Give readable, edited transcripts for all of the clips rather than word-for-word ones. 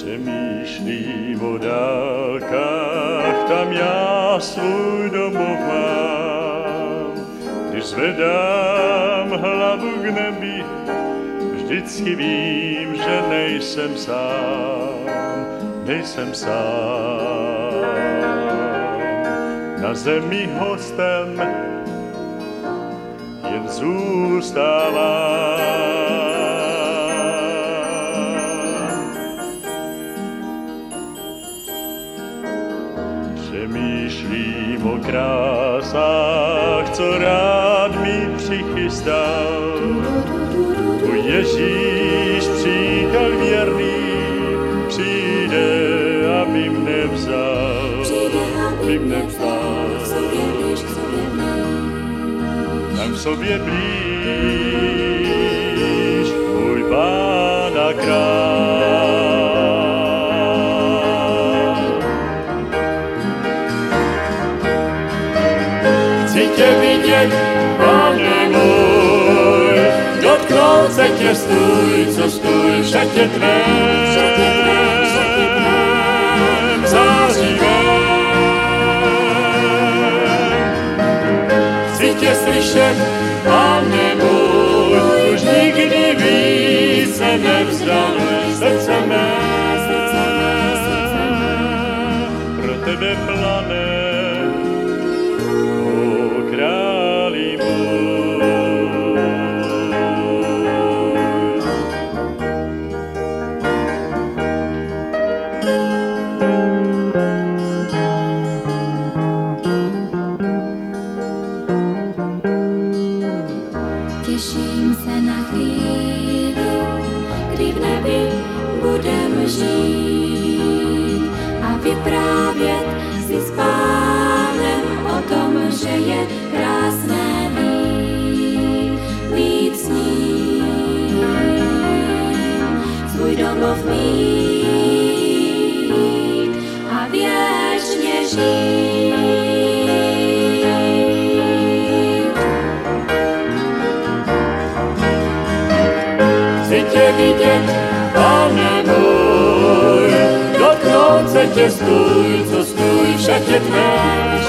Přemýšlím o dálkách, tam já svůj domov mám. Když zvedám hlavu k nebi, vždycky vím, že nejsem sám. Na zemi hostem jen zůstávám. Přemýšlím o krásách, co rád mi přichystal. Můj Ježíš, přítel věrný, přijde, aby mne vzal. Tam k sobě blíž, můj Pán a král. Chci tě vidět, Pane můj, dotknout se tě stůj, co stůj v šatě tvém, zářivém. Chci tě slyšet, Pane můj, už nikdy více nevzdaluj srdce mé. Pro tebe plane, o králi můj. Těším se na chvíli, kdy v nebi budem žít a vyprávět si s Pánem o tom, že je krásné být s ním, svůj domov mít a věčně žít. Chci tě vidět, Pane můj, dotknout se tě stůj, co stůj v šatě tvém,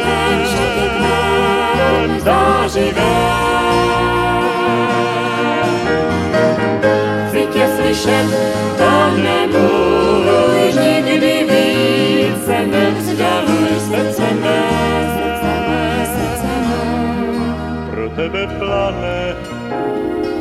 zářivém. Chci tě slyšet, Pane můj, nikdy více nevzdaluj srdce mé. Pro tebe plane